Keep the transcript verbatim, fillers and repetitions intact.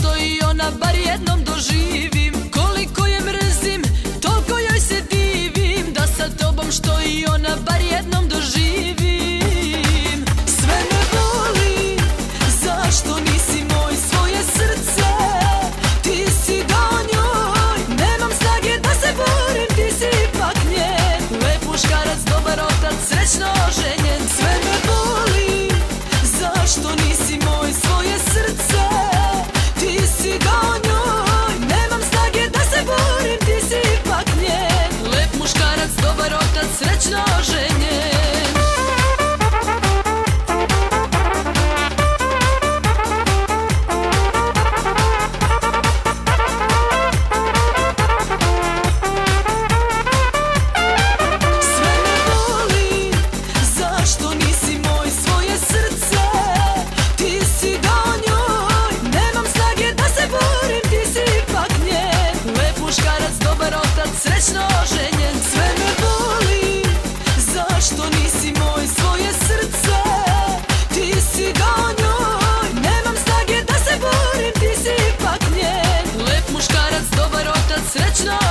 što i ona, bar jednom doživim. Koliko je mrzim, toliko joj se divim, da sa tobom što i ona, bar jednom doživim. Sve me boli, zašto nisi moj, svoje srce ti si dao njoj. Nemam snage da se borim, ti si ipak njen. Lep muškarac, dobar otac, srećno oženjen. Sve me boli, zašto nisi moj, svoje srce ti si dao njoj. Nemam snage da se borim, ti si ipak njen. Lep muškarac, dobar otac, srećno oženjen. Srećno oženjen, sve me boli, zašto nisi moj, svoje srce ti si dao njoj. Nemam snage da se borim, ti si ipak njen. Lep muškarac, dobar otac, srećno